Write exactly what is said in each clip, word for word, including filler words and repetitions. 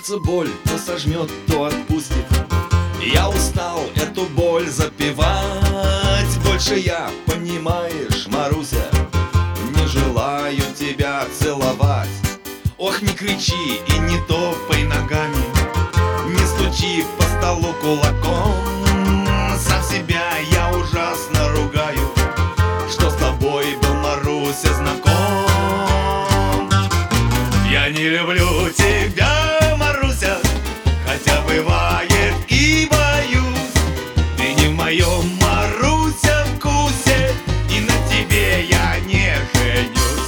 сердце боль то сожмет, то отпустит. Я устал эту боль запивать. Больше я, понимаешь, Маруся, не желаю тебя целовать. Ох, не кричи и не топай ногами, не стучи по столу кулаком. Сам себя я ужасно ругаю, что с тобой был, Маруся, знаком. Я не люблю тебя, Маруся, хотя бывает и боюсь. Ты не в моем, Маруся, вкусе, и на тебе я не женюсь.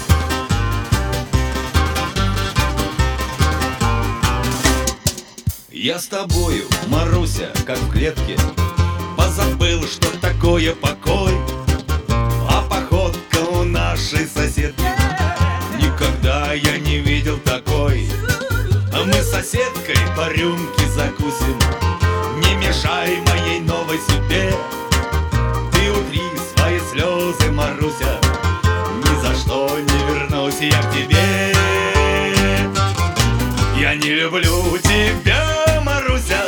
Я с тобою, Маруся, как в клетке, позабыл, что такое покой. А походка у нашей соседки никогда я не видел такой. А мы с соседкой по рюмке закусим, не мешай моей новой судьбе. Ты утри свои слезы, Маруся, ни за что не вернусь я к тебе. Я не люблю тебя, Маруся,